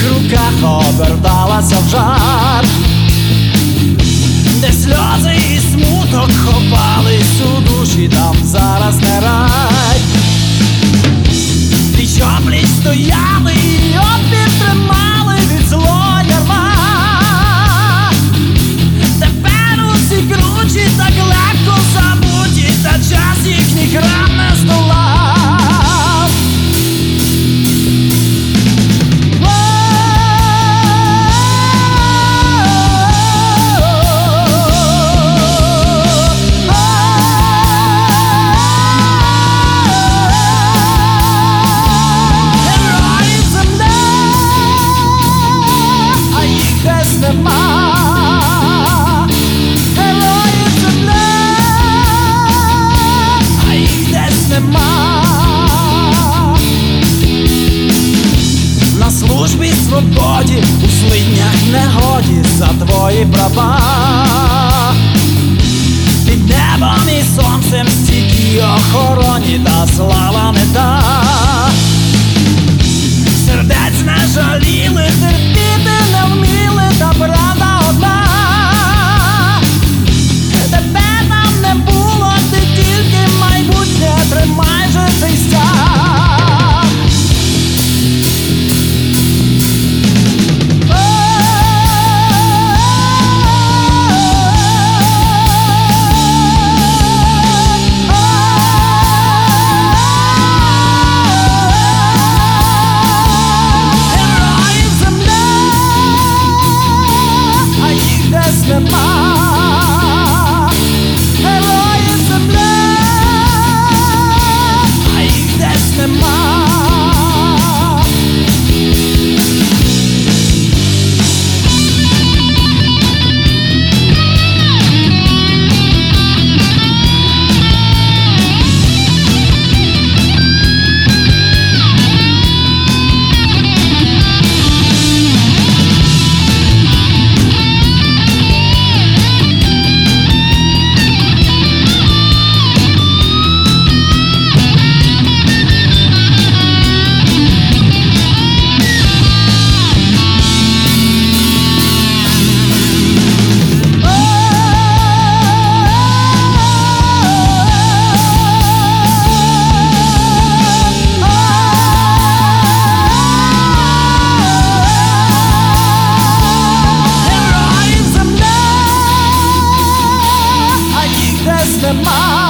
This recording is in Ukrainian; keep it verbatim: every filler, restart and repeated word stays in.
руках оберталася в жар, де сльози і смуток ховались у душі, там зараз не рай. Пліч-о-пліч стояли і опір тримали від злого ярма. Тепер усі кручі так легко забуті, та час їхніх ран не здолав. Свободі у злиднях негоді за твої права. Під небом і сонцем стійкій охороні, та слава не та. Сердець не жаліли, терпіти не вміли, та правда одна. Тебе там не було, ти тільки майбутнє, тримай же цей стяг. My